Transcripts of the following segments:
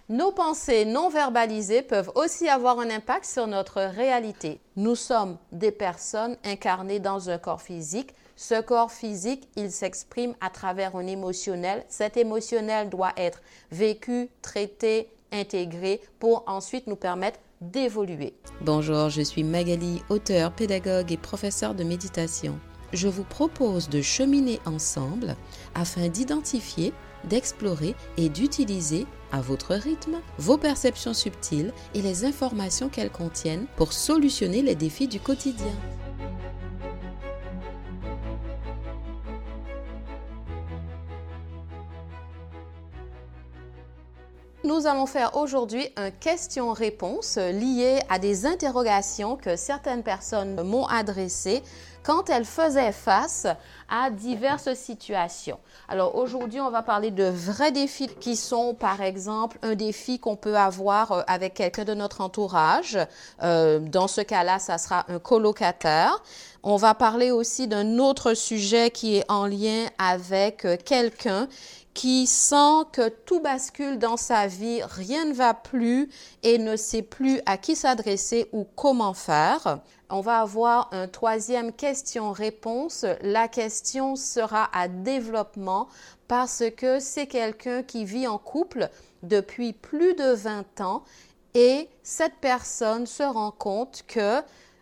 Nos pensées non verbalisées peuvent aussi avoir un impact sur notre réalité. Nous sommes des personnes incarnées dans un corps physique. Ce corps physique, il s'exprime à travers un émotionnel. Cet émotionnel doit être vécu, traité, intégré pour ensuite nous permettre d'évoluer. Bonjour, je suis Magali, auteure, pédagogue et professeure de méditation. Je vous propose de cheminer ensemble afin d'identifier, d'explorer et d'utiliser à votre rythme vos perceptions subtiles et les informations qu'elles contiennent pour solutionner les défis du quotidien. Nous allons faire aujourd'hui un question-réponse lié à des interrogations que certaines personnes m'ont adressées quand elles faisaient face à diverses situations. Alors aujourd'hui, on va parler de vrais défis qui sont par exemple un défi qu'on peut avoir avec quelqu'un de notre entourage. Dans ce cas-là, ça sera un colocataire. On va parler aussi d'un autre sujet qui est en lien avec quelqu'un qui sent que tout bascule dans sa vie, rien ne va plus et ne sait plus à qui s'adresser ou comment faire. On va avoir un troisième question-réponse. La question sera à développement parce que c'est quelqu'un qui vit en couple depuis plus de 20 ans et cette personne se rend compte que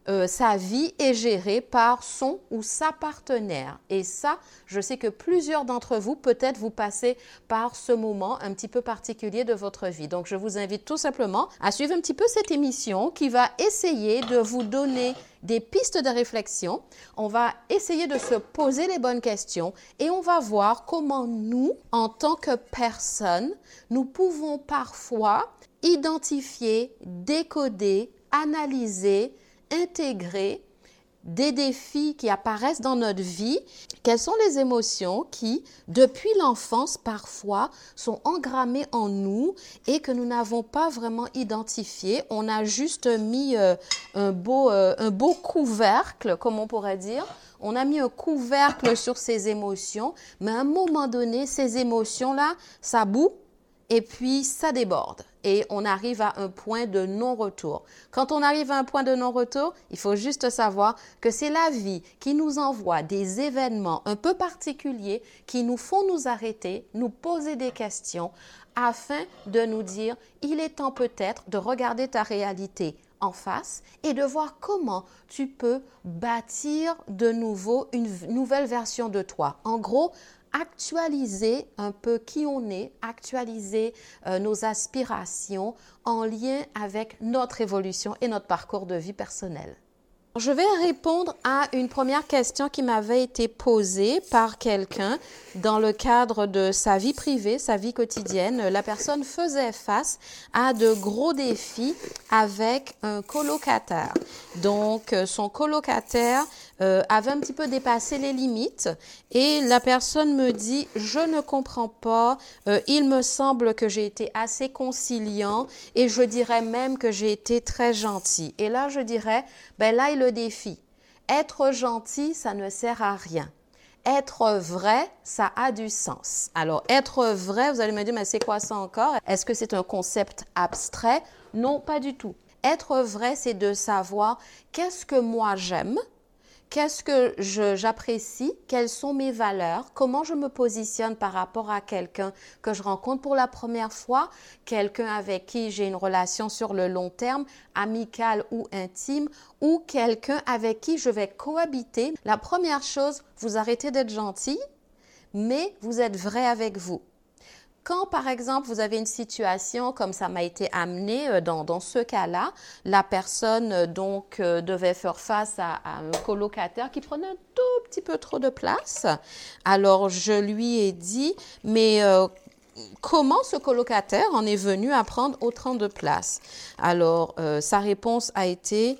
sa vie est gérée par son ou sa partenaire. Et ça, je sais que plusieurs d'entre vous, peut-être vous passez par ce moment un petit peu particulier de votre vie. Donc, je vous invite tout simplement à suivre un petit peu cette émission qui va essayer de vous donner des pistes de réflexion. On va essayer de se poser les bonnes questions et on va voir comment nous, en tant que personnes, nous pouvons parfois identifier, décoder, analyser, intégrer des défis qui apparaissent dans notre vie. Quelles sont les émotions qui, depuis l'enfance, parfois, sont engrammées en nous et que nous n'avons pas vraiment identifiées. On a juste mis un beau couvercle, comme on pourrait dire. On a mis un couvercle sur ces émotions, mais à un moment donné, ces émotions-là, ça bout et puis ça déborde. Et on arrive à un point de non-retour. Quand on arrive à un point de non-retour, il faut juste savoir que c'est la vie qui nous envoie des événements un peu particuliers qui nous font nous arrêter, nous poser des questions afin de nous dire « il est temps peut-être de regarder ta réalité en face et de voir comment tu peux bâtir de nouveau une nouvelle version de toi. » En gros, actualiser un peu qui on est, actualiser nos aspirations en lien avec notre évolution et notre parcours de vie personnel. Je vais répondre à une première question qui m'avait été posée par quelqu'un dans le cadre de sa vie privée, sa vie quotidienne. La personne faisait face à de gros défis avec un colocataire. Donc, son colocataire avait un petit peu dépassé les limites et la personne me dit « je ne comprends pas, il me semble que j'ai été assez conciliant et je dirais même que j'ai été très gentil ». Et là, je dirais, ben là est le défi. Être gentil, ça ne sert à rien. Être vrai, ça a du sens. Alors, être vrai, vous allez me dire, mais c'est quoi ça encore? Est-ce que c'est un concept abstrait? Non, pas du tout. Être vrai, c'est de savoir qu'est-ce que moi j'aime, qu'est-ce que j'apprécie, quelles sont mes valeurs, comment je me positionne par rapport à quelqu'un que je rencontre pour la première fois, quelqu'un avec qui j'ai une relation sur le long terme, amicale ou intime, ou quelqu'un avec qui je vais cohabiter. La première chose, vous arrêtez d'être gentil, mais vous êtes vrai avec vous. Quand, par exemple, vous avez une situation comme ça m'a été amené dans ce cas-là, la personne devait faire face à un colocataire qui prenait un tout petit peu trop de place. Alors, je lui ai dit, mais comment ce colocataire en est venu à prendre autant de place? Alors, sa réponse a été,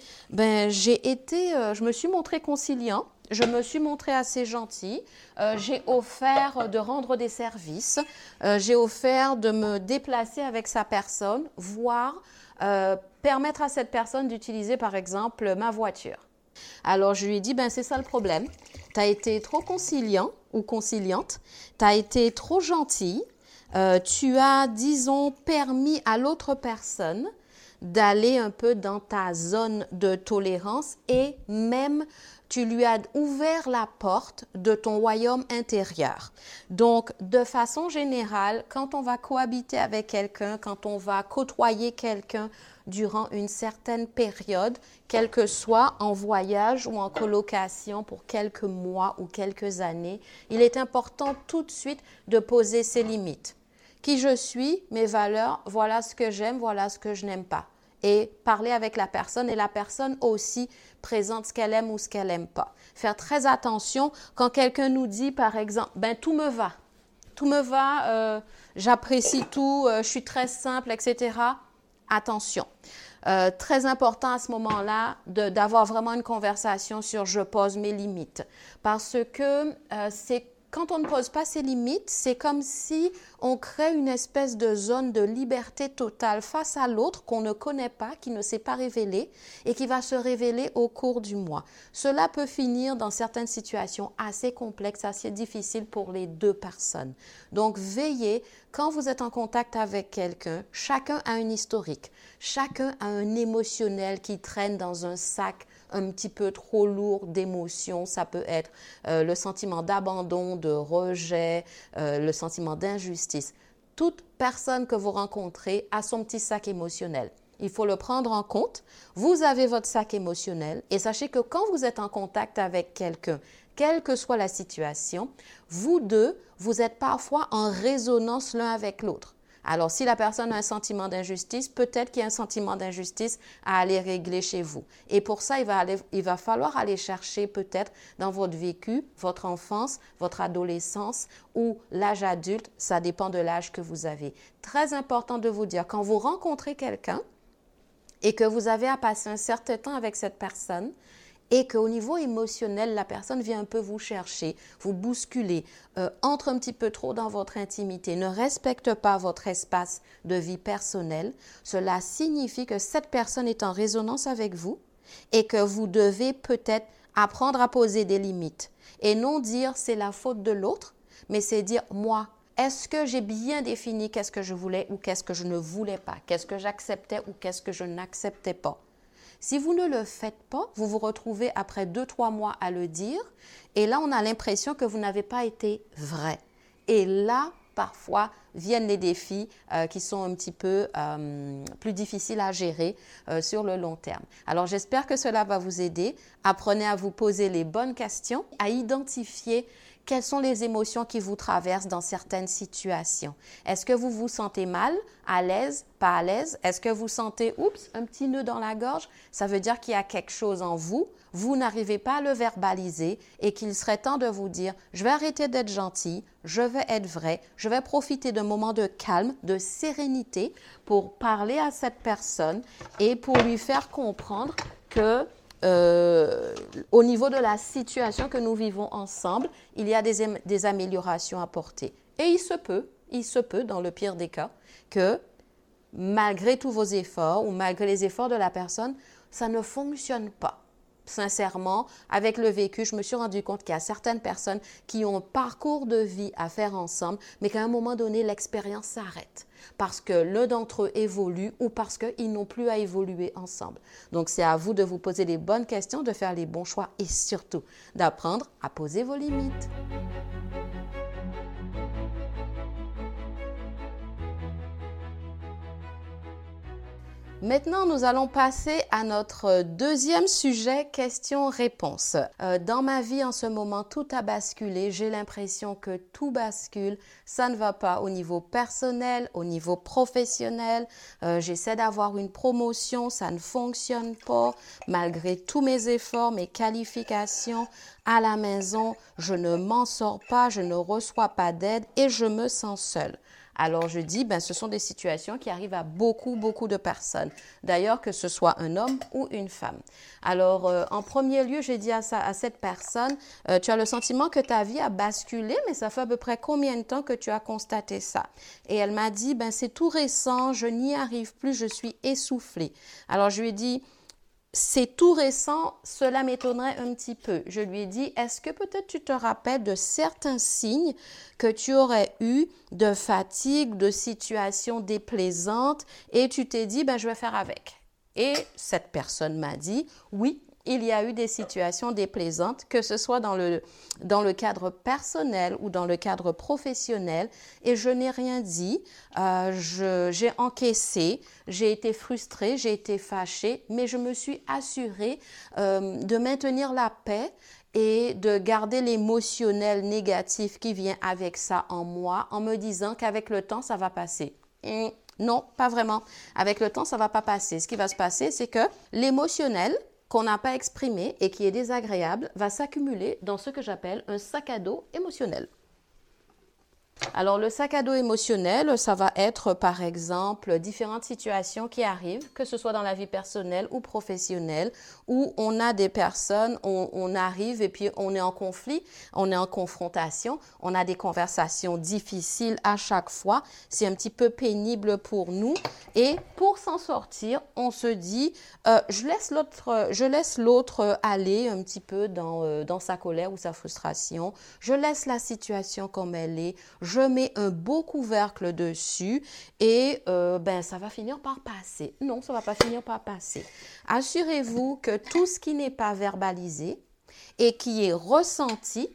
je me suis montrée conciliant. Je me suis montrée assez gentille, j'ai offert de rendre des services, j'ai offert de me déplacer avec sa personne, voire permettre à cette personne d'utiliser par exemple ma voiture. Alors je lui ai dit, c'est ça le problème, tu as été trop conciliant ou conciliante, tu as été trop gentille, Tu as, disons, permis à l'autre personne d'aller un peu dans ta zone de tolérance et même tu lui as ouvert la porte de ton royaume intérieur. Donc, de façon générale, quand on va cohabiter avec quelqu'un, quand on va côtoyer quelqu'un durant une certaine période, quel que soit en voyage ou en colocation pour quelques mois ou quelques années, il est important tout de suite de poser ses limites. Qui je suis, mes valeurs, voilà ce que j'aime, voilà ce que je n'aime pas. Et parler avec la personne et la personne aussi présente ce qu'elle aime ou ce qu'elle n'aime pas. Faire très attention quand quelqu'un nous dit par exemple, ben tout me va, j'apprécie tout, je suis très simple, etc. Attention. Très important à ce moment-là d'avoir vraiment une conversation sur je pose mes limites. Parce que c'est quand on ne pose pas ses limites, c'est comme si on crée une espèce de zone de liberté totale face à l'autre qu'on ne connaît pas, qui ne s'est pas révélé et qui va se révéler au cours du mois. Cela peut finir dans certaines situations assez complexes, assez difficiles pour les deux personnes. Donc, veillez, quand vous êtes en contact avec quelqu'un, chacun a un historique, chacun a un émotionnel qui traîne dans un sac un petit peu trop lourd d'émotions. Ça peut être le sentiment d'abandon, de rejet, le sentiment d'injustice. Toute personne que vous rencontrez a son petit sac émotionnel. Il faut le prendre en compte. Vous avez votre sac émotionnel et sachez que quand vous êtes en contact avec quelqu'un, quelle que soit la situation, vous deux, vous êtes parfois en résonance l'un avec l'autre. Alors, si la personne a un sentiment d'injustice, peut-être qu'il y a un sentiment d'injustice à aller régler chez vous. Et pour ça, il va falloir aller chercher peut-être dans votre vécu, votre enfance, votre adolescence ou l'âge adulte. Ça dépend de l'âge que vous avez. Très important de vous dire, quand vous rencontrez quelqu'un et que vous avez à passer un certain temps avec cette personne, et qu'au niveau émotionnel, la personne vient un peu vous chercher, vous bousculer, entre un petit peu trop dans votre intimité, ne respecte pas votre espace de vie personnelle, cela signifie que cette personne est en résonance avec vous et que vous devez peut-être apprendre à poser des limites et non dire c'est la faute de l'autre, mais c'est dire moi, est-ce que j'ai bien défini qu'est-ce que je voulais ou qu'est-ce que je ne voulais pas, qu'est-ce que j'acceptais ou qu'est-ce que je n'acceptais pas. Si vous ne le faites pas, vous vous retrouvez après 2-3 mois à le dire et là, on a l'impression que vous n'avez pas été vrai. Et là, parfois, viennent les défis qui sont un petit peu plus difficiles à gérer sur le long terme. Alors, j'espère que cela va vous aider. Apprenez à vous poser les bonnes questions, à identifier quelles sont les émotions qui vous traversent dans certaines situations. Est-ce que vous vous sentez mal, à l'aise, pas à l'aise? Est-ce que vous sentez, un petit nœud dans la gorge? Ça veut dire qu'il y a quelque chose en vous. Vous n'arrivez pas à le verbaliser et qu'il serait temps de vous dire, je vais arrêter d'être gentil, je vais être vrai, je vais profiter d'un moment de calme, de sérénité pour parler à cette personne et pour lui faire comprendre que au niveau de la situation que nous vivons ensemble, il y a des améliorations à porter. Et il se peut, dans le pire des cas, que malgré tous vos efforts ou malgré les efforts de la personne, ça ne fonctionne pas. Sincèrement, avec le vécu, je me suis rendu compte qu'il y a certaines personnes qui ont un parcours de vie à faire ensemble, mais qu'à un moment donné, l'expérience s'arrête parce que l'un d'entre eux évolue ou parce qu'ils n'ont plus à évoluer ensemble. Donc, c'est à vous de vous poser les bonnes questions, de faire les bons choix et surtout d'apprendre à poser vos limites. Maintenant, nous allons passer à notre deuxième sujet, questions-réponses. Dans ma vie, en ce moment, tout a basculé. J'ai l'impression que tout bascule. Ça ne va pas au niveau personnel, au niveau professionnel. J'essaie d'avoir une promotion, ça ne fonctionne pas. Malgré tous mes efforts, mes qualifications à la maison, je ne m'en sors pas, je ne reçois pas d'aide et je me sens seule. Alors, je dis, ce sont des situations qui arrivent à beaucoup de personnes. D'ailleurs, que ce soit un homme ou une femme. Alors, en premier lieu, j'ai dit à cette personne, tu as le sentiment que ta vie a basculé, mais ça fait à peu près combien de temps que tu as constaté ça? Et elle m'a dit, c'est tout récent, je n'y arrive plus, je suis essoufflée. Alors, je lui ai dit, c'est tout récent, cela m'étonnerait un petit peu. Je lui ai dit, est-ce que peut-être tu te rappelles de certains signes que tu aurais eu de fatigue, de situations déplaisantes et tu t'es dit, ben, je vais faire avec. Et cette personne m'a dit, oui, il y a eu des situations déplaisantes, que ce soit dans le cadre personnel ou dans le cadre professionnel, et je n'ai rien dit. J'ai encaissé, j'ai été frustrée, j'ai été fâchée, mais je me suis assurée de maintenir la paix et de garder l'émotionnel négatif qui vient avec ça en moi, en me disant qu'avec le temps, ça va passer. Non, pas vraiment. Avec le temps, ça ne va pas passer. Ce qui va se passer, c'est que l'émotionnel qu'on n'a pas exprimé et qui est désagréable va s'accumuler dans ce que j'appelle un sac à dos émotionnel. Alors, le sac à dos émotionnel, ça va être, par exemple, différentes situations qui arrivent, que ce soit dans la vie personnelle ou professionnelle, où on a des personnes, on arrive et puis on est en conflit, on est en confrontation, on a des conversations difficiles à chaque fois, c'est un petit peu pénible pour nous. Et pour s'en sortir, on se dit, je laisse l'autre aller un petit peu dans sa colère ou sa frustration, je laisse la situation comme elle est, je mets un beau couvercle dessus et ça va finir par passer. Non, ça ne va pas finir par passer. Assurez-vous que tout ce qui n'est pas verbalisé et qui est ressenti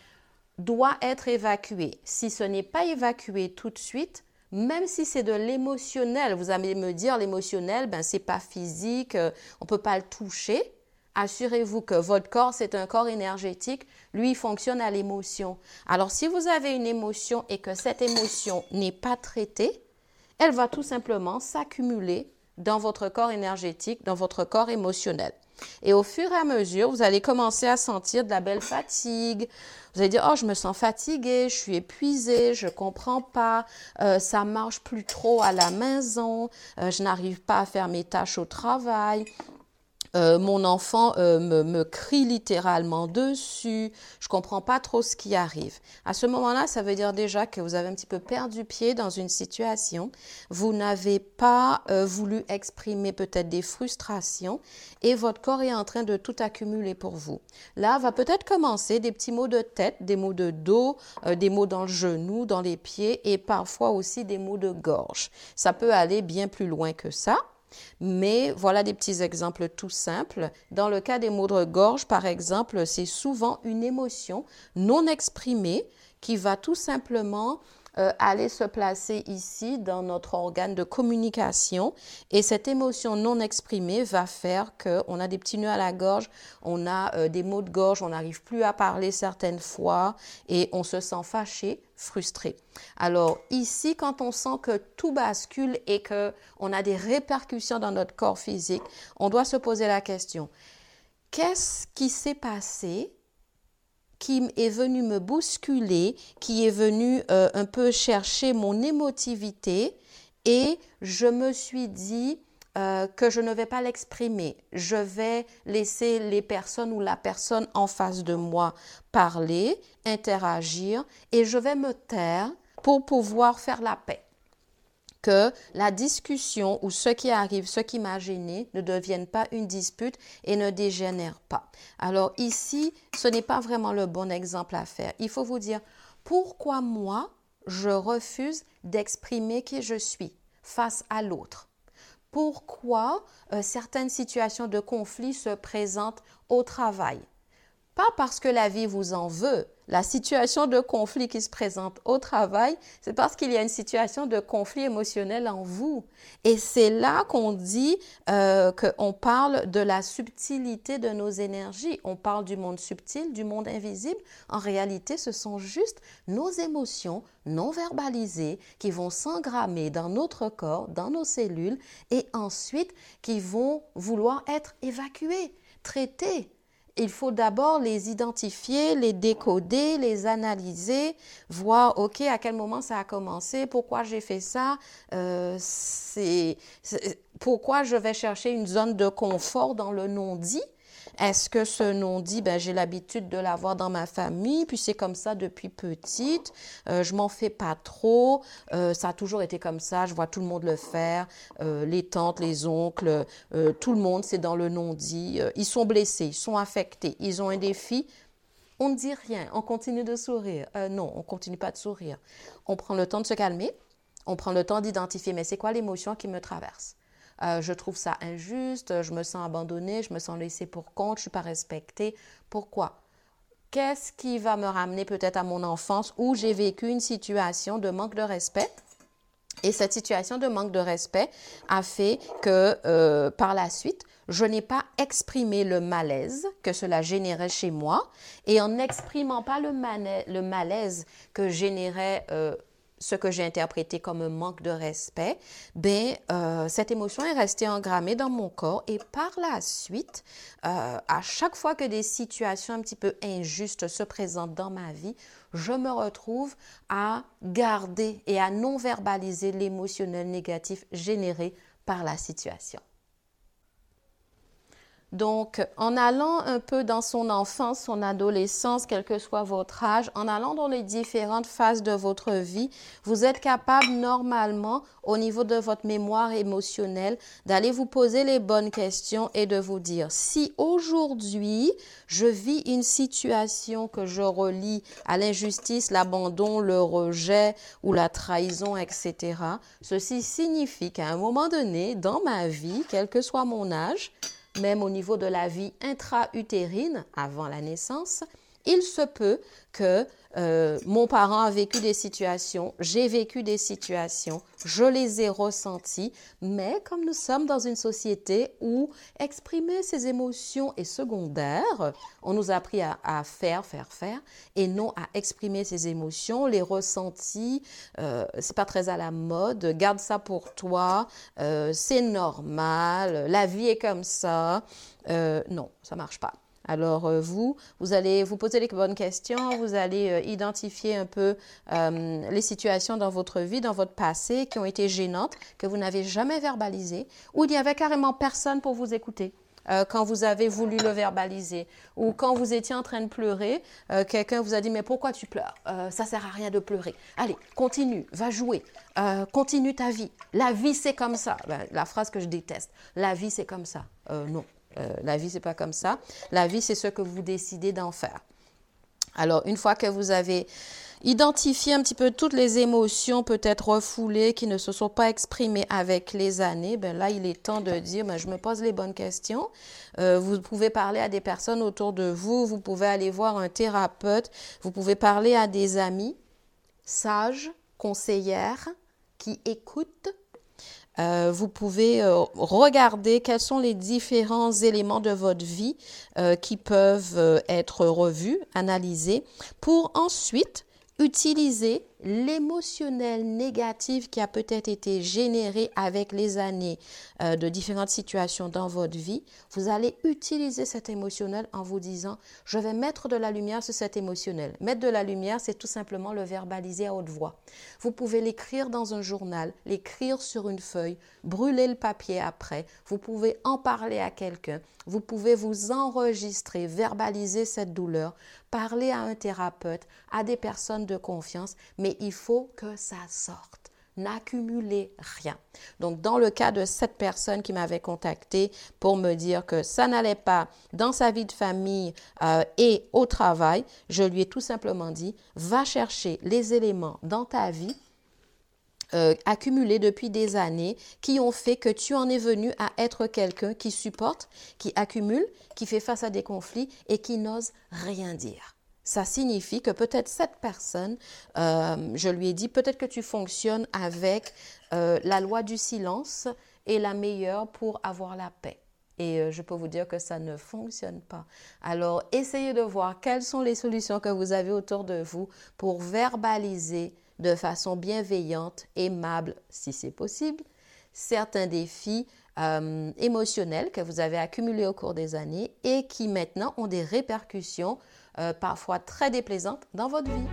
doit être évacué. Si ce n'est pas évacué tout de suite, même si c'est de l'émotionnel, vous allez me dire l'émotionnel, ce n'est pas physique, on ne peut pas le toucher. Assurez-vous que votre corps, c'est un corps énergétique, lui, il fonctionne à l'émotion. Alors, si vous avez une émotion et que cette émotion n'est pas traitée, elle va tout simplement s'accumuler dans votre corps énergétique, dans votre corps émotionnel. Et au fur et à mesure, vous allez commencer à sentir de la belle fatigue. Vous allez dire, oh, je me sens fatiguée, je suis épuisée, je ne comprends pas, ça ne marche plus trop à la maison, je n'arrive pas à faire mes tâches au travail. Mon enfant me crie littéralement dessus, je ne comprends pas trop ce qui arrive. À ce moment-là, ça veut dire déjà que vous avez un petit peu perdu pied dans une situation, vous n'avez pas voulu exprimer peut-être des frustrations et votre corps est en train de tout accumuler pour vous. Là, va peut-être commencer des petits maux de tête, des maux de dos, des maux dans le genou, dans les pieds et parfois aussi des maux de gorge. Ça peut aller bien plus loin que ça. Mais voilà des petits exemples tout simples. Dans le cas des maux de gorge, par exemple, c'est souvent une émotion non exprimée qui va tout simplement aller se placer ici dans notre organe de communication. Et cette émotion non exprimée va faire qu'on a des petits nœuds à la gorge, on a des maux de gorge, on n'arrive plus à parler certaines fois et on se sent fâché, frustré. Alors ici, quand on sent que tout bascule et qu'on a des répercussions dans notre corps physique, on doit se poser la question, qu'est-ce qui s'est passé qui est venu me bousculer, qui est venu un peu chercher mon émotivité et je me suis dit que je ne vais pas l'exprimer. Je vais laisser les personnes ou la personne en face de moi parler, interagir et je vais me taire pour pouvoir faire la paix. Que la discussion ou ce qui arrive, ce qui m'a gêné, ne devienne pas une dispute et ne dégénère pas. Alors ici, ce n'est pas vraiment le bon exemple à faire. Il faut vous dire, pourquoi moi, je refuse d'exprimer qui je suis face à l'autre? Pourquoi certaines situations de conflit se présentent au travail? Pas parce que la vie vous en veut. La situation de conflit qui se présente au travail, c'est parce qu'il y a une situation de conflit émotionnel en vous. Et c'est là qu'on dit qu'on parle de la subtilité de nos énergies. On parle du monde subtil, du monde invisible. En réalité, ce sont juste nos émotions non verbalisées qui vont s'engrammer dans notre corps, dans nos cellules et ensuite qui vont vouloir être évacuées, traitées. Il faut d'abord les identifier, les décoder, les analyser, voir, OK, à quel moment ça a commencé, pourquoi j'ai fait ça, pourquoi je vais chercher une zone de confort dans le non-dit. Est-ce que ce non-dit, ben, j'ai l'habitude de l'avoir dans ma famille, puis c'est comme ça depuis petite, je m'en fais pas trop, ça a toujours été comme ça, je vois tout le monde le faire, les tantes, les oncles, tout le monde, c'est dans le non-dit. Ils sont blessés, ils sont affectés, ils ont un défi. On ne dit rien, on continue de sourire. Non, on ne continue pas de sourire. On prend le temps de se calmer, on prend le temps d'identifier, mais c'est quoi l'émotion qui me traverse? Je trouve ça injuste, je me sens abandonnée, je me sens laissée pour compte, je ne suis pas respectée. Pourquoi? Qu'est-ce qui va me ramener peut-être à mon enfance où j'ai vécu une situation de manque de respect? Et cette situation de manque de respect a fait que par la suite, je n'ai pas exprimé le malaise que cela générait chez moi. Et en n'exprimant pas le malaise que générait ce que j'ai interprété comme un manque de respect, cette émotion est restée engrammée dans mon corps. Et par la suite, à chaque fois que des situations un petit peu injustes se présentent dans ma vie, je me retrouve à garder et à non verbaliser l'émotionnel négatif généré par la situation. Donc, en allant un peu dans son enfance, son adolescence, quel que soit votre âge, en allant dans les différentes phases de votre vie, vous êtes capable normalement, au niveau de votre mémoire émotionnelle, d'aller vous poser les bonnes questions et de vous dire, si aujourd'hui, je vis une situation que je relie à l'injustice, l'abandon, le rejet ou la trahison, etc., ceci signifie qu'à un moment donné, dans ma vie, quel que soit mon âge, même au niveau de la vie intra-utérine, avant la naissance, il se peut que mon parent a vécu des situations, j'ai vécu des situations, je les ai ressenties, mais comme nous sommes dans une société où exprimer ses émotions est secondaire, on nous a appris à faire, et non à exprimer ses émotions, les ressentis, c'est pas très à la mode, garde ça pour toi, c'est normal, la vie est comme ça, non, ça marche pas. Alors, vous allez vous poser les bonnes questions, vous allez identifier un peu les situations dans votre vie, dans votre passé qui ont été gênantes, que vous n'avez jamais verbalisées, ou il n'y avait carrément personne pour vous écouter. Quand vous avez voulu le verbaliser ou quand vous étiez en train de pleurer, quelqu'un vous a dit « mais pourquoi tu pleures? Ça sert à rien de pleurer. Allez, continue, va jouer, continue ta vie. La vie, c'est comme ça. » La phrase que je déteste, « la vie, c'est comme ça. » Non. La vie, c'est pas comme ça. La vie, c'est ce que vous décidez d'en faire. Alors, une fois que vous avez identifié un petit peu toutes les émotions peut-être refoulées qui ne se sont pas exprimées avec les années, là, il est temps de dire, je me pose les bonnes questions. Vous pouvez parler à des personnes autour de vous, vous pouvez aller voir un thérapeute, vous pouvez parler à des amis sages, conseillères, qui écoutent. Vous pouvez regarder quels sont les différents éléments de votre vie qui peuvent être revus, analysés, pour ensuite utiliser l'émotionnel négatif qui a peut-être été généré avec les années de différentes situations dans votre vie. Vous allez utiliser cet émotionnel en vous disant « je vais mettre de la lumière sur cet émotionnel ». Mettre de la lumière, c'est tout simplement le verbaliser à haute voix. Vous pouvez l'écrire dans un journal, l'écrire sur une feuille, brûler le papier après. Vous pouvez en parler à quelqu'un. Vous pouvez vous enregistrer, verbaliser cette douleur, parler à un thérapeute, à des personnes de confiance, mais il faut que ça sorte. N'accumulez rien. Donc, dans le cas de cette personne qui m'avait contacté pour me dire que ça n'allait pas dans sa vie de famille et au travail, je lui ai tout simplement dit, va chercher les éléments dans ta vie accumulés depuis des années qui ont fait que tu en es venu à être quelqu'un qui supporte, qui accumule, qui fait face à des conflits et qui n'ose rien dire. Ça signifie que peut-être cette personne, je lui ai dit, peut-être que tu fonctionnes avec la loi du silence est la meilleure pour avoir la paix. Et je peux vous dire que ça ne fonctionne pas. Alors, essayez de voir quelles sont les solutions que vous avez autour de vous pour verbaliser de façon bienveillante, aimable, si c'est possible, certains défis émotionnels que vous avez accumulés au cours des années et qui maintenant ont des répercussions parfois très déplaisantes dans votre vie.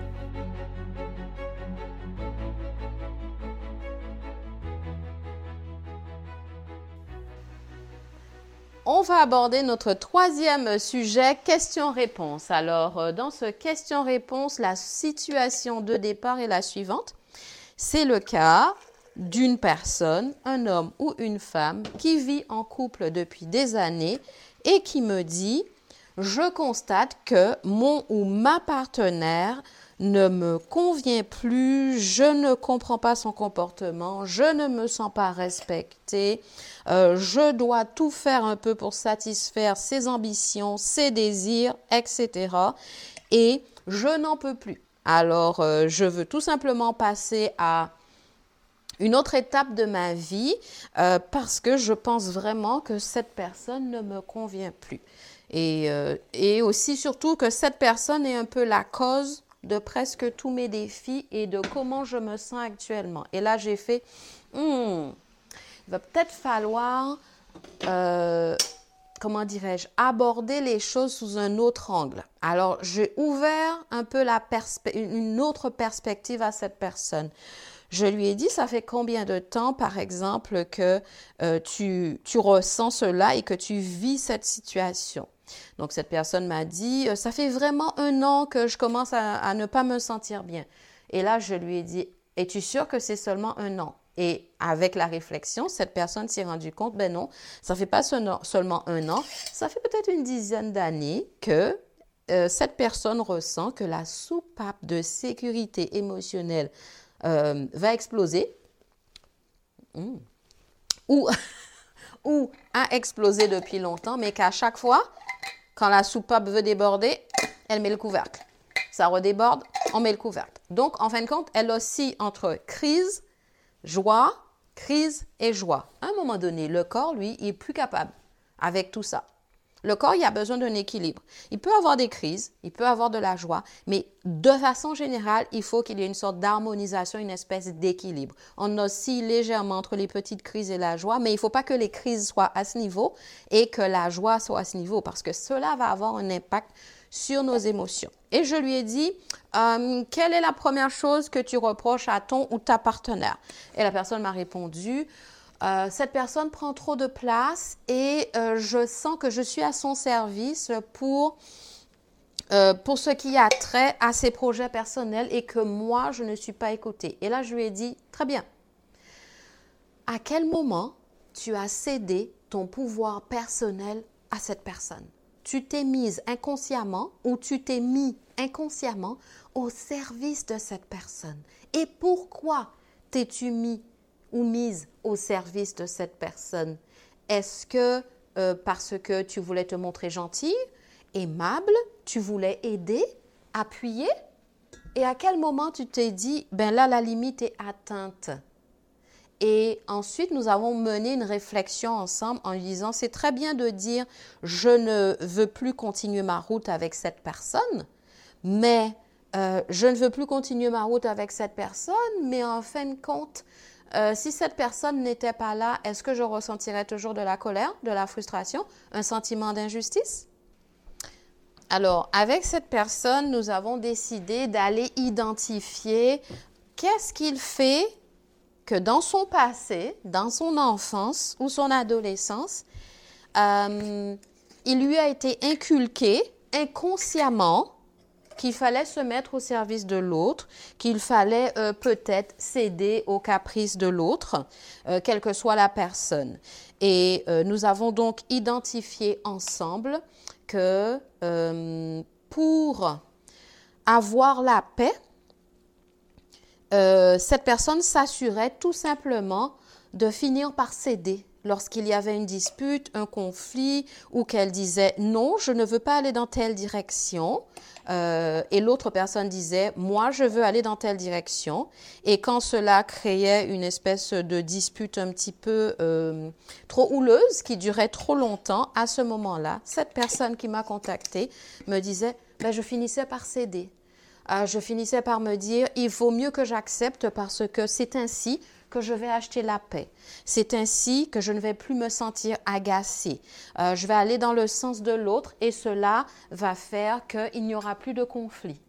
on va aborder notre troisième sujet, question-réponse. Alors, dans ce question-réponse, la situation de départ est la suivante. C'est le cas d'une personne, un homme ou une femme, qui vit en couple depuis des années et qui me dit « Je constate que mon ou ma partenaire ne me convient plus, je ne comprends pas son comportement, je ne me sens pas respectée, je dois tout faire un peu pour satisfaire ses ambitions, ses désirs, etc. Et je n'en peux plus. Alors, je veux tout simplement passer à une autre étape de ma vie parce que je pense vraiment que cette personne ne me convient plus. Et aussi surtout que cette personne est un peu la cause de presque tous mes défis et de comment je me sens actuellement. Et là, j'ai fait, il va peut-être falloir, comment dirais-je, aborder les choses sous un autre angle. Alors, j'ai ouvert un peu une autre perspective à cette personne. Je lui ai dit, ça fait combien de temps, par exemple, que tu ressens cela et que tu vis cette situation? Donc, cette personne m'a dit, ça fait vraiment 1 an que je commence à ne pas me sentir bien. Et là, je lui ai dit, es-tu sûre que c'est seulement 1 an? Et avec la réflexion, cette personne s'est rendue compte, ben non, ça ne fait pas seulement 1 an, ça fait peut-être une dizaine d'années que cette personne ressent que la soupape de sécurité émotionnelle va exploser ou a explosé depuis longtemps, mais qu'à chaque fois, quand la soupape veut déborder, elle met le couvercle. Ça redéborde, on met le couvercle. Donc, en fin de compte, elle oscille entre crise, joie, crise et joie. À un moment donné, le corps, lui, il est plus capable avec tout ça. Le corps, il a besoin d'un équilibre. Il peut avoir des crises, il peut avoir de la joie, mais de façon générale, il faut qu'il y ait une sorte d'harmonisation, une espèce d'équilibre. On oscille légèrement entre les petites crises et la joie, mais il ne faut pas que les crises soient à ce niveau et que la joie soit à ce niveau, parce que cela va avoir un impact sur nos émotions. Et je lui ai dit, quelle est la première chose que tu reproches à ton ou ta partenaire? Et la personne m'a répondu, cette personne prend trop de place et je sens que je suis à son service pour ce qui a trait à ses projets personnels et que moi, je ne suis pas écoutée. Et là, je lui ai dit, très bien, à quel moment tu as cédé ton pouvoir personnel à cette personne? Tu t'es mise inconsciemment ou tu t'es mis inconsciemment au service de cette personne. Et pourquoi t'es-tu mis ou mise au service de cette personne? Est-ce que parce que tu voulais te montrer gentille, aimable, tu voulais aider, appuyer? Et à quel moment tu t'es dit, ben là, la limite est atteinte? Et ensuite, nous avons mené une réflexion ensemble en lui disant, c'est très bien de dire, je ne veux plus continuer ma route avec cette personne, mais je ne veux plus continuer ma route avec cette personne, mais en fin de compte, si cette personne n'était pas là, est-ce que je ressentirais toujours de la colère, de la frustration, un sentiment d'injustice? Alors, avec cette personne, nous avons décidé d'aller identifier qu'est-ce qu'il fait que dans son passé, dans son enfance ou son adolescence, il lui a été inculqué inconsciemment qu'il fallait se mettre au service de l'autre, qu'il fallait peut-être céder aux caprices de l'autre, quelle que soit la personne. Et nous avons donc identifié ensemble que pour avoir la paix, cette personne s'assurait tout simplement de finir par céder lorsqu'il y avait une dispute, un conflit, ou qu'elle disait « non, je ne veux pas aller dans telle direction », et l'autre personne disait « moi, je veux aller dans telle direction ». Et quand cela créait une espèce de dispute un petit peu trop houleuse, qui durait trop longtemps, à ce moment-là, cette personne qui m'a contactée me disait ben, « je finissais par céder ». Je finissais par me dire, il vaut mieux que j'accepte parce que c'est ainsi que je vais acheter la paix. C'est ainsi que je ne vais plus me sentir agacée. Je vais aller dans le sens de l'autre et cela va faire qu'il n'y aura plus de conflit.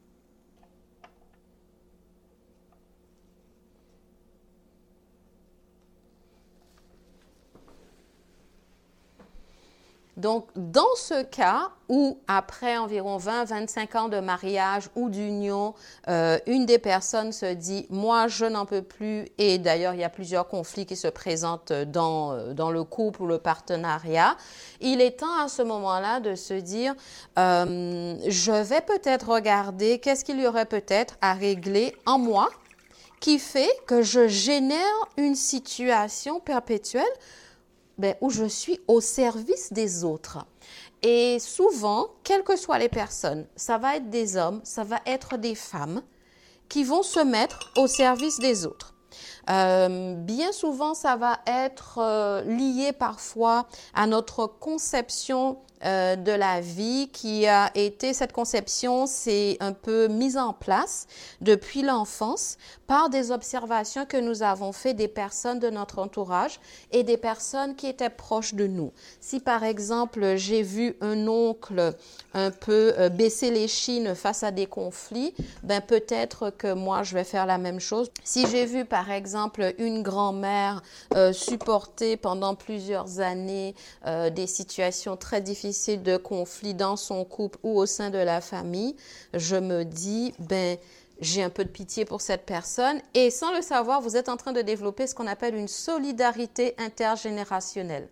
Donc, dans ce cas où, après environ 20-25 ans de mariage ou d'union, une des personnes se dit « moi, je n'en peux plus » et d'ailleurs, il y a plusieurs conflits qui se présentent dans le couple ou le partenariat, il est temps à ce moment-là de se dire « je vais peut-être regarder qu'est-ce qu'il y aurait peut-être à régler en moi qui fait que je génère une situation perpétuelle où je suis au service des autres. » Et souvent, quelles que soient les personnes, ça va être des hommes, ça va être des femmes qui vont se mettre au service des autres. Bien souvent, ça va être lié parfois à notre conception de la vie qui a été, cette conception s'est un peu mise en place depuis l'enfance par des observations que nous avons fait des personnes de notre entourage et des personnes qui étaient proches de nous. Si par exemple, j'ai vu un oncle un peu baisser les chines face à des conflits, peut-être que moi, je vais faire la même chose. Si j'ai vu par exemple une grand-mère supporter pendant plusieurs années des situations très difficiles de conflit dans son couple ou au sein de la famille, je me dis, j'ai un peu de pitié pour cette personne et sans le savoir, vous êtes en train de développer ce qu'on appelle une solidarité intergénérationnelle.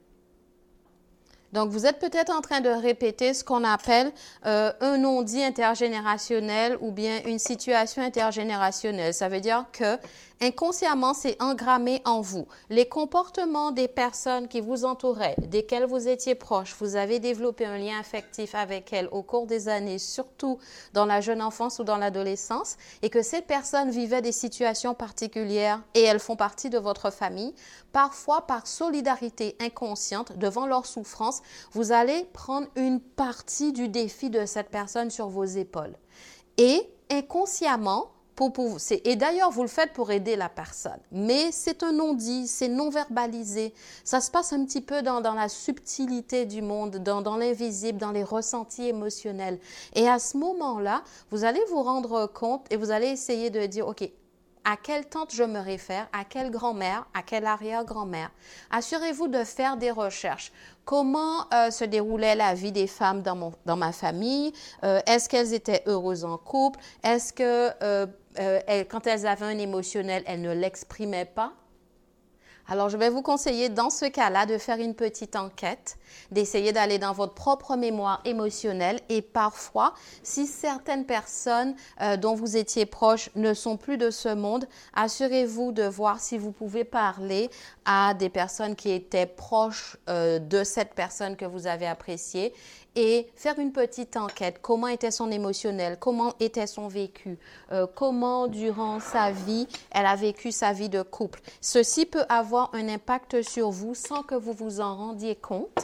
Donc, vous êtes peut-être en train de répéter ce qu'on appelle un non-dit intergénérationnel ou bien une situation intergénérationnelle. Ça veut dire que inconsciemment, c'est engrammé en vous. Les comportements des personnes qui vous entouraient, desquelles vous étiez proche, vous avez développé un lien affectif avec elles au cours des années, surtout dans la jeune enfance ou dans l'adolescence, et que ces personnes vivaient des situations particulières et elles font partie de votre famille, parfois par solidarité inconsciente devant leur souffrance, vous allez prendre une partie du défi de cette personne sur vos épaules. Et inconsciemment, et d'ailleurs, vous le faites pour aider la personne, mais c'est un non-dit, c'est non verbalisé. Ça se passe un petit peu dans la subtilité du monde, dans l'invisible, dans les ressentis émotionnels. Et à ce moment-là, vous allez vous rendre compte et vous allez essayer de dire, OK, à quelle tante je me réfère, à quelle grand-mère, à quelle arrière-grand-mère. Assurez-vous de faire des recherches. Comment se déroulait la vie des femmes dans ma famille? Est-ce qu'elles étaient heureuses en couple? Est-ce que quand elles avaient un émotionnel, elles ne l'exprimaient pas? Alors, je vais vous conseiller dans ce cas-là de faire une petite enquête, d'essayer d'aller dans votre propre mémoire émotionnelle et parfois, si certaines personnes dont vous étiez proche ne sont plus de ce monde, assurez-vous de voir si vous pouvez parler à des personnes qui étaient proches de cette personne que vous avez appréciée et faire une petite enquête. Comment était son émotionnel? Comment était son vécu? Comment, durant sa vie, elle a vécu sa vie de couple? Ceci peut avoir un impact sur vous sans que vous vous en rendiez compte.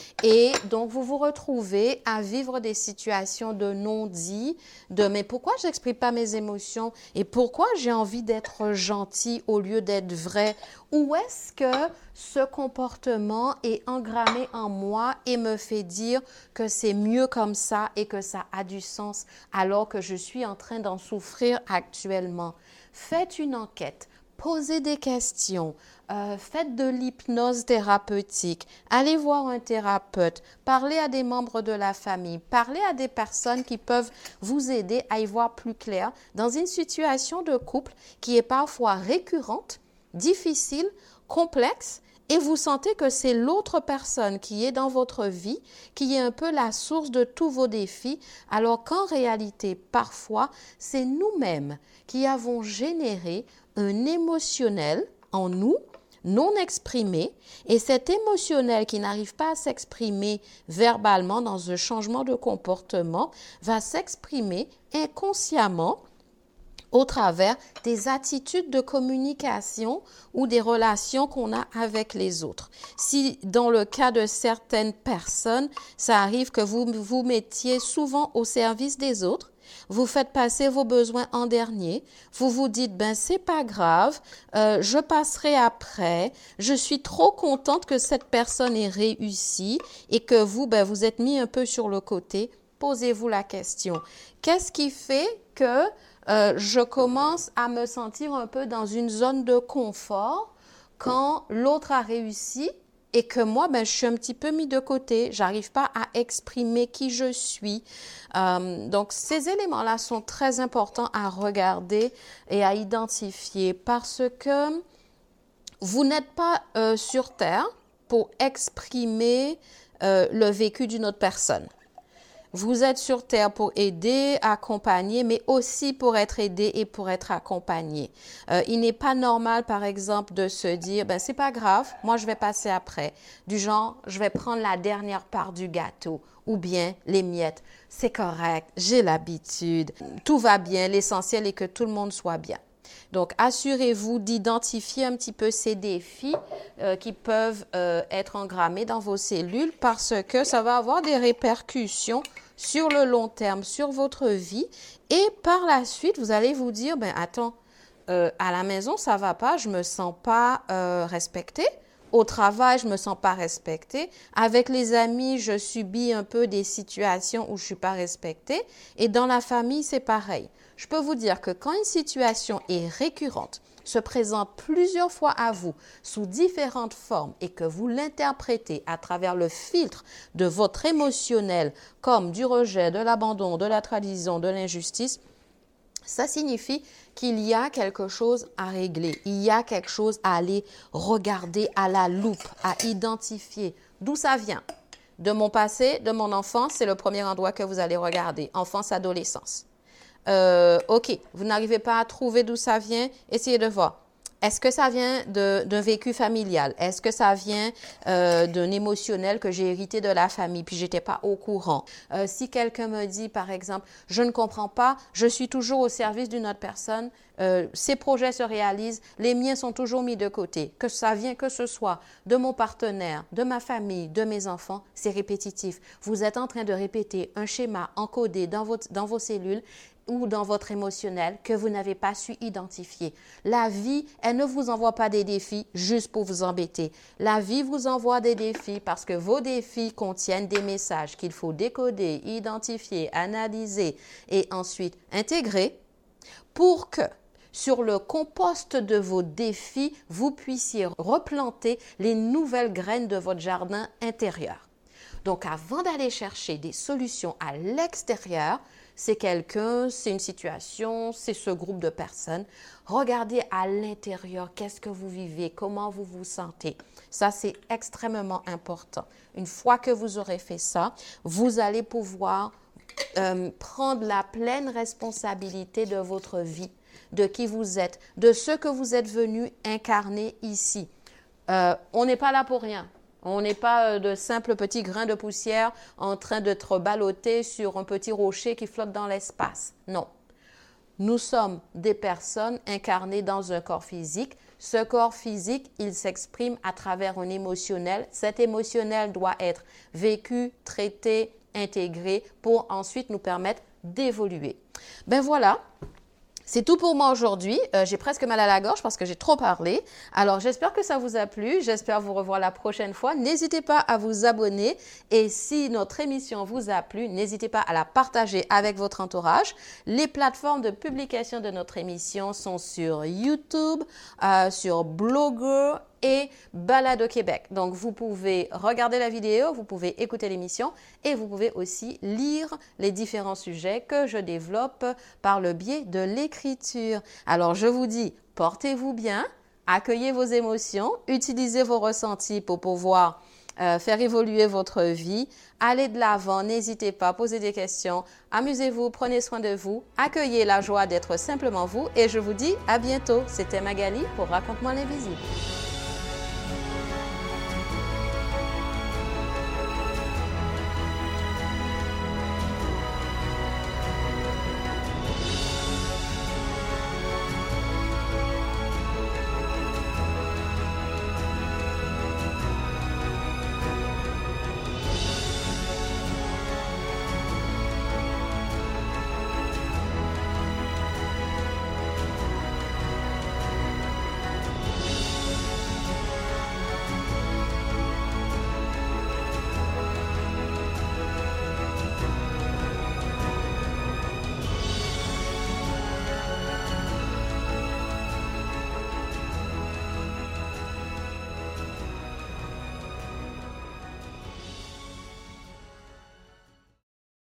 Et donc, vous vous retrouvez à vivre des situations de non-dit, de « mais pourquoi je n'exprime pas mes émotions? Et pourquoi j'ai envie d'être gentil au lieu d'être vrai? » Où est-ce que ce comportement est engrammé en moi et me fait dire que c'est mieux comme ça et que ça a du sens alors que je suis en train d'en souffrir actuellement? Faites une enquête, posez des questions, faites de l'hypnose thérapeutique, allez voir un thérapeute, parlez à des membres de la famille, parlez à des personnes qui peuvent vous aider à y voir plus clair dans une situation de couple qui est parfois récurrente, difficile, complexe, et vous sentez que c'est l'autre personne qui est dans votre vie, qui est un peu la source de tous vos défis, alors qu'en réalité, parfois, c'est nous-mêmes qui avons généré un émotionnel en nous, non exprimé, et cet émotionnel qui n'arrive pas à s'exprimer verbalement dans un changement de comportement va s'exprimer inconsciemment au travers des attitudes de communication ou des relations qu'on a avec les autres. Si dans le cas de certaines personnes, ça arrive que vous vous mettiez souvent au service des autres, vous faites passer vos besoins en dernier, vous vous dites c'est pas grave, je passerai après, je suis trop contente que cette personne ait réussi et que vous vous êtes mis un peu sur le côté. Posez-vous la question, qu'est-ce qui fait que je commence à me sentir un peu dans une zone de confort quand l'autre a réussi et que moi, je suis un petit peu mis de côté, j'arrive pas à exprimer qui je suis. Donc, ces éléments-là sont très importants à regarder et à identifier parce que vous n'êtes pas sur Terre pour exprimer le vécu d'une autre personne. Vous êtes sur Terre pour aider, accompagner, mais aussi pour être aidé et pour être accompagné. Il n'est pas normal, par exemple, de se dire, c'est pas grave, moi je vais passer après. Du genre, je vais prendre la dernière part du gâteau ou bien les miettes. C'est correct, j'ai l'habitude, tout va bien, l'essentiel est que tout le monde soit bien. Donc, assurez-vous d'identifier un petit peu ces défis qui peuvent être engrammés dans vos cellules parce que ça va avoir des répercussions sur le long terme, sur votre vie. Et par la suite, vous allez vous dire, attends, à la maison, ça va pas, je me sens pas respectée. Au travail, je me sens pas respectée. Avec les amis, je subis un peu des situations où je suis pas respectée. Et dans la famille, c'est pareil. Je peux vous dire que quand une situation est récurrente, se présente plusieurs fois à vous sous différentes formes et que vous l'interprétez à travers le filtre de votre émotionnel comme du rejet, de l'abandon, de la trahison, de l'injustice, ça signifie qu'il y a quelque chose à régler, il y a quelque chose à aller regarder à la loupe, à identifier. D'où ça vient? De mon passé, de mon enfance, c'est le premier endroit que vous allez regarder, enfance, adolescence. OK, vous n'arrivez pas à trouver d'où ça vient, essayez de voir. Est-ce que ça vient d'un vécu familial? Est-ce que ça vient d'un émotionnel que j'ai hérité de la famille puis j'étais pas au courant? Si quelqu'un me dit, par exemple, je ne comprends pas, je suis toujours au service d'une autre personne, ces projets se réalisent, les miens sont toujours mis de côté. Que ça vient que ce soit de mon partenaire, de ma famille, de mes enfants, c'est répétitif. Vous êtes en train de répéter un schéma encodé dans vos cellules ou dans votre émotionnel que vous n'avez pas su identifier. La vie, elle ne vous envoie pas des défis juste pour vous embêter. La vie vous envoie des défis parce que vos défis contiennent des messages qu'il faut décoder, identifier, analyser et ensuite intégrer pour que sur le compost de vos défis, vous puissiez replanter les nouvelles graines de votre jardin intérieur. Donc, avant d'aller chercher des solutions à l'extérieur, c'est quelqu'un, c'est une situation, c'est ce groupe de personnes. Regardez à l'intérieur, qu'est-ce que vous vivez, comment vous vous sentez. Ça, c'est extrêmement important. Une fois que vous aurez fait ça, vous allez pouvoir prendre la pleine responsabilité de votre vie, de qui vous êtes, de ce que vous êtes venu incarner ici. On n'est pas là pour rien. On n'est pas de simples petits grains de poussière en train d'être ballottés sur un petit rocher qui flotte dans l'espace. Non. Nous sommes des personnes incarnées dans un corps physique. Ce corps physique, il s'exprime à travers un émotionnel. Cet émotionnel doit être vécu, traité, intégré pour ensuite nous permettre d'évoluer. Voilà. C'est tout pour moi aujourd'hui. J'ai presque mal à la gorge parce que j'ai trop parlé. Alors, j'espère que ça vous a plu. J'espère vous revoir la prochaine fois. N'hésitez pas à vous abonner. Et si notre émission vous a plu, n'hésitez pas à la partager avec votre entourage. Les plateformes de publication de notre émission sont sur YouTube, sur Blogger et Balado Québec. Donc, vous pouvez regarder la vidéo, vous pouvez écouter l'émission et vous pouvez aussi lire les différents sujets que je développe par le biais de l'écriture. Alors, je vous dis, portez-vous bien, accueillez vos émotions, utilisez vos ressentis pour pouvoir faire évoluer votre vie. Allez de l'avant, n'hésitez pas, posez des questions, amusez-vous, prenez soin de vous, accueillez la joie d'être simplement vous et je vous dis à bientôt. C'était Magali pour Raconte-moi l'invisible.